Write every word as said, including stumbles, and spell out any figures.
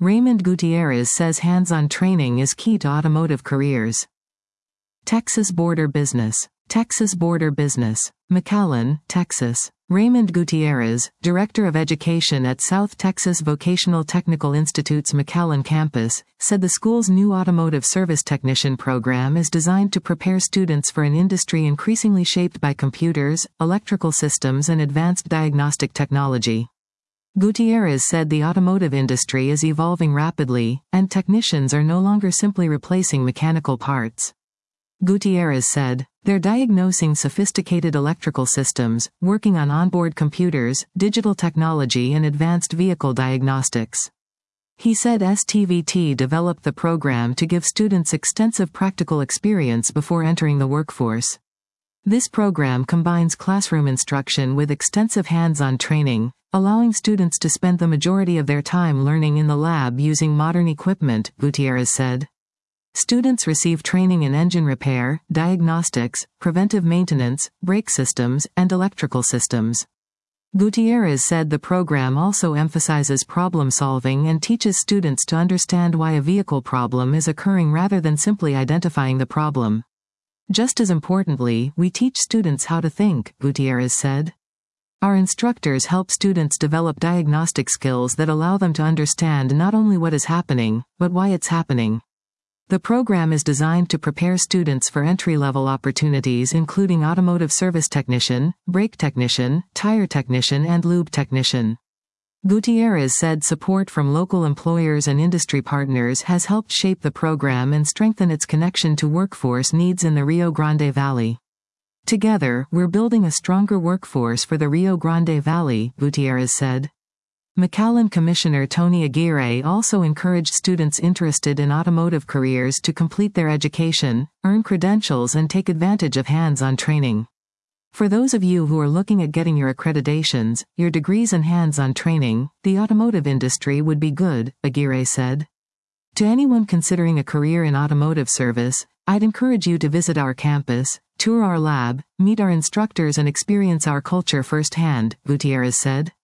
Raymond Gutierrez says hands-on training is key to automotive careers. Texas Border Business. Texas Border Business. McAllen, Texas. Raymond Gutierrez, Director of Education at South Texas Vocational Technical Institute's McAllen campus, said the school's new automotive service technician program is designed to prepare students for an industry increasingly shaped by computers, electrical systems and advanced diagnostic technology. Gutierrez said the automotive industry is evolving rapidly, and technicians are no longer simply replacing mechanical parts. Gutierrez said, "They're diagnosing sophisticated electrical systems, working on onboard computers, digital technology and advanced vehicle diagnostics." He said S T V T developed the program to give students extensive practical experience before entering the workforce. This program combines classroom instruction with extensive hands-on training, allowing students to spend the majority of their time learning in the lab using modern equipment, Gutierrez said. Students receive training in engine repair, diagnostics, preventive maintenance, brake systems, and electrical systems. Gutierrez said the program also emphasizes problem solving and teaches students to understand why a vehicle problem is occurring rather than simply identifying the problem. Just as importantly, we teach students how to think, Gutierrez said. Our instructors help students develop diagnostic skills that allow them to understand not only what is happening, but why it's happening. The program is designed to prepare students for entry-level opportunities including automotive service technician, brake technician, tire technician and lube technician. Gutierrez said support from local employers and industry partners has helped shape the program and strengthen its connection to workforce needs in the Rio Grande Valley. "Together, we're building a stronger workforce for the Rio Grande Valley," Gutierrez said. McAllen Commissioner Tony Aguirre also encouraged students interested in automotive careers to complete their education, earn credentials and take advantage of hands-on training. "For those of you who are looking at getting your accreditations, your degrees and hands-on training, the automotive industry would be good," Aguirre said. "To anyone considering a career in automotive service, I'd encourage you to visit our campus, tour our lab, meet our instructors and experience our culture firsthand," Gutierrez said.